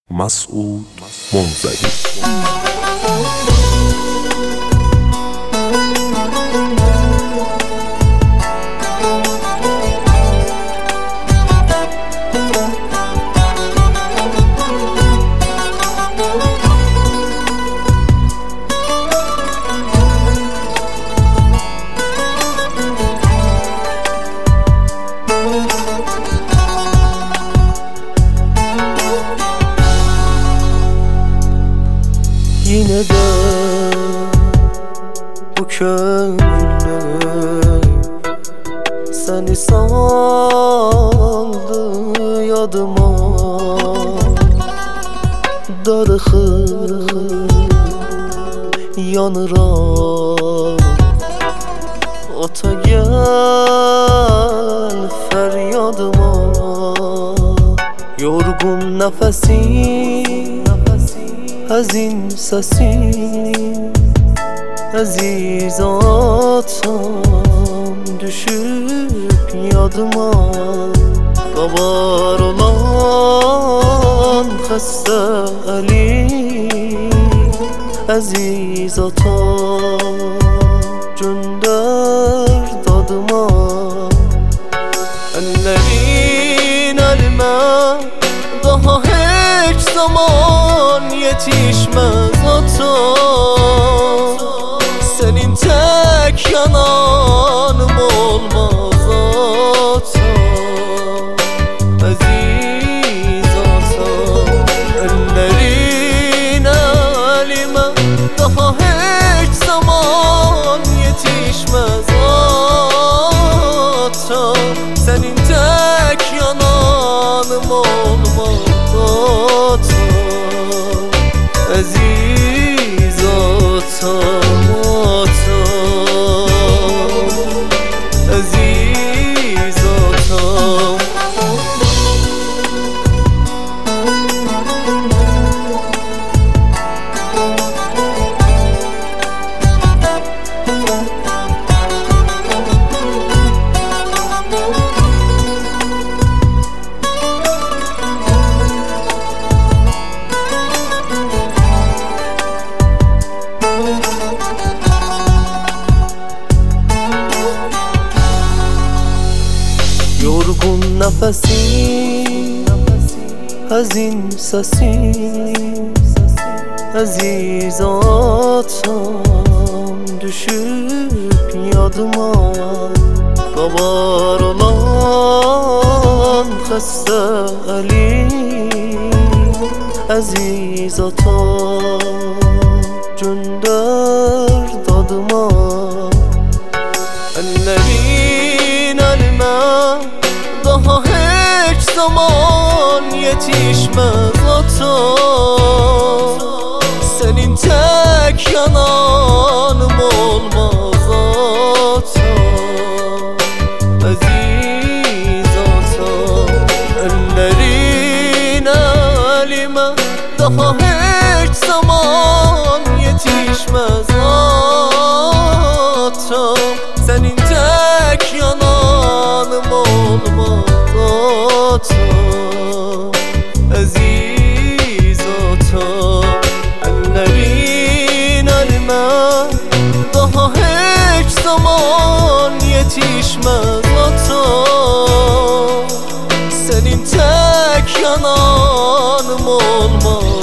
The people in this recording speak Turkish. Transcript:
مسعود منزلی. Yine de bu könlüm seni saldı yadıma. Darıxır yanıram, ota gel feryadıma. Yorgun nefesim, hazin sesim, aziz atam düşüp yadıma. Qabar olan xəstə əlim, aziz atam göndər dadıma. Əllərin əlimə daha heç zaman yetişmez atam. Senin tek yananım olmaz atam, aziz atam. Ellerin elime daha hiç zaman yetişmez atam. Senin tek yananım olmaz atam, aziz atam, atam, aziz atam. Yorgun nefesim, hazin sesim, aziz atam düşüp yadıma. Qabar olan xəstə əlim, aziz atam göndər dadıma. Əllərin əlimə daha hiç zaman yetişmez atam. Senin tek yananım olmaz atam, aziz atam. Ellerin elime daha hiç zaman yetişmez atam. Senin tek yananım olmaz atam, aziz atam. Ellerin elime daha hiç zaman yetişmez atam. Senin tek yananım olmaz